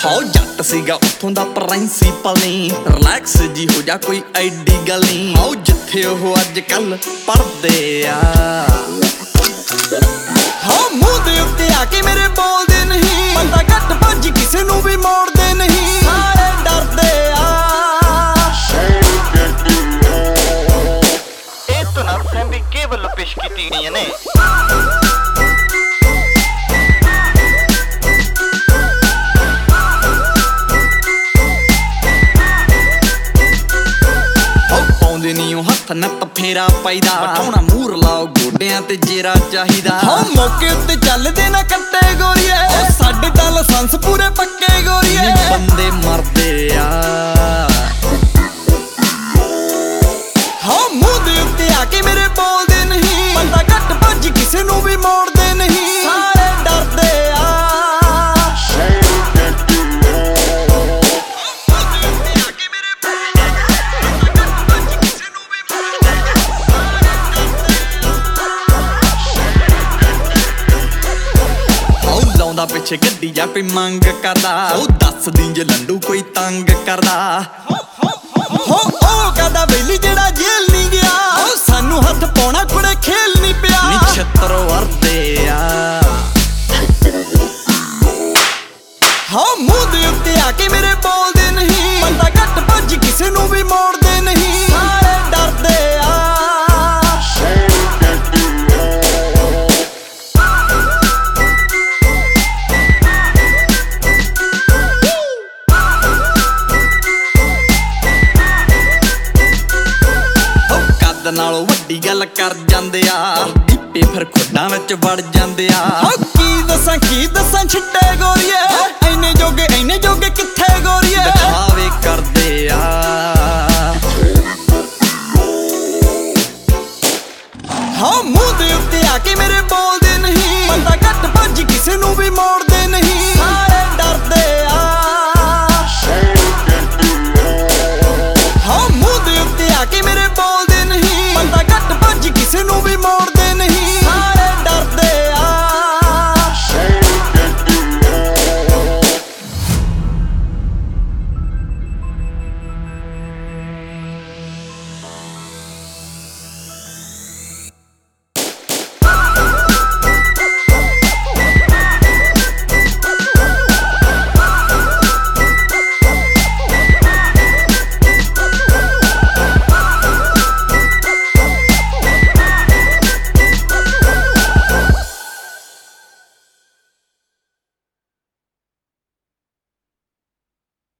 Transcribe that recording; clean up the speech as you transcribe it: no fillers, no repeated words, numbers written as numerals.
ਹੋ ਜੱਟ ਸੀਗਾ ਉੱਥੋਂ ਦਾ ਪ੍ਰਿੰਸੀਪਲ ਨੀ, ਰਿਲੈਕਸ ਜੀ ਹੋ ਜਾ ਕੋਈ ਐਡੀ ਗੱਲ ਨੀ। ਹੋ ਜਿੱਥੇ ਉਹ ਅੱਜ ਕੱਲ ਪੜ੍ਹਦੇ ਆ, ਹੋ ਮੂੰਹ ਦੇ ਉੱਤੇ ਆ ਕੇ ਮੇਰੇ ਬੋਲਦੇ ਨਹੀਂ, ਬੰਦਾ ਘੱਟ ਭੱਜ ਕਿਸੇ ਨੂੰ ਵੀ ਮੋੜਦੇ ਨਹੀਂ, ਸਾਰੇ ਡਰਦੇ ਆ। ਇਹ ਤਾਂ ਨਾ ਵੀ ਕੇਵਲ ਪੇਸ਼ ਕੀਤੀਆਂ ਨੇ। ਪਾਉਂਦੇ ਨੀ ਉਹ ਹੱਥ ਨੱਤ ਫੇਰਾ ਪਾਈਦਾ, ਬਠਾਉਣਾ ਮੂਰ ਲਾਓ ਗੋਡਿਆਂ ਤੇ ਜੇਰਾ ਚਾਹੀਦਾ। ਹੋ ਮੌਕੇ ਉੱਤੇ ਚੱਲਦੇ ਨਾ ਕੱਟੇ ਗੋਰੀਏ, ਸਾਡੇ ਤਾਂ ਲਾਇਸੈਂਸ ਪੂਰੇ ਪੱਕੇ ਗੋਰੀਏ। ਬੰਦੇ ਮਰਦੇ ਆ, ਹੋ ਮੂੰਹ ਦੇ ਉੱਤੇ ਆ ਕੇ ਮੇਰੇ ਬੋਲਦੇ ਨਹੀਂ, ਬੰਦਾ ਘੱਟ ਭੱਜ ਕਿਸੇ ਨੂੰ ਵੀ ਮੋੜਦੇ ਨਹੀਂ, ਸਾਰੇ ਡਰਦੇ ਆ। ਲਾਉਂਦਾ ਪਿੱਛੇ ਗੱਡੀ ਜਾਂ ਕੋਈ ਮੰਗ ਕਰਦਾ, ਉਹ ਦੱਸਦੀ ਜੇ ਲੰਡੂ ਕੋਈ ਤੰਗ ਕਰਦਾ। ਹੋ ਉਹ ਕਹਦਾ ਵੇਲੀ ਜਿਹੜਾ ਜੇਲ੍ਹ ਨਹੀਂ ਗਿਆ, ਉਹ ਸਾਨੂੰ ਹੱਥ ਪਾਉਣਾ ਕੁੜੇ ਖੇਲ ਨਹੀਂ ਪਿਆ। ਨਛੱਤਰ ਵਰਦੇ ਆ, ਹੋ ਮੂੰਹ ਦੇ ਉੱਤੇ ਆ ਕੇ ਮੇਰੇ ਬੋਲਦੇ ਨਹੀਂ, ਬੰਦਾ ਘੱਟ ਭੱਜ ਕਿਸੇ ਨੂੰ ਵੀ ਮੋੜਦੇ ਨਹੀਂ, ਸਾਰੇ ਡਰਦੇ ਆ। ਨਾਲੋਂ ਵੱਡੀ ਗੱਲ ਕਰ ਜਾਂਦੇ ਆ, ਦੀਪੇ ਫਿਰ ਖੁੱਡਾਂ ਵਿੱਚ ਵੜ ਜਾਂਦੇ ਆ। ਕੀ ਦੱਸਾਂ ਛਿੱਟੇ ਗੋਰੀਏ, ਐਨੇ ਜੋਗੇ ਕਿੱਥੇ ਗੋਰੀਏ, ਦਿਖਾਵੇ ਕਰਦੇ ਆ। ਹਾਂ ਮੂੰਹ ਦੇ ਉੱਤੇ ਆ ਕੇ ਮੇਰੇ ਬੋਲਦੇ ਨਹੀਂ, ਬੰਦਾ ਘੱਟ ਭੱਜ ਕਿਸੇ ਨੂੰ ਵੀ ਮੋੜਦੇ ਨਹੀਂ, ਸਾਰੇ ਡਰਦੇ ਆ। ਹਾਂ ਮੂੰਹ ਦੇ ਉੱਤੇ ਆ ਕੇ ਮੇਰੇ ਬੋਲਦੇ ਨਹੀਂ, ਬੰਦਾ ਘੱਟ ਭੱਜ ਕਿਸੇ ਨੂੰ ਵੀ ਮੋੜਦੇ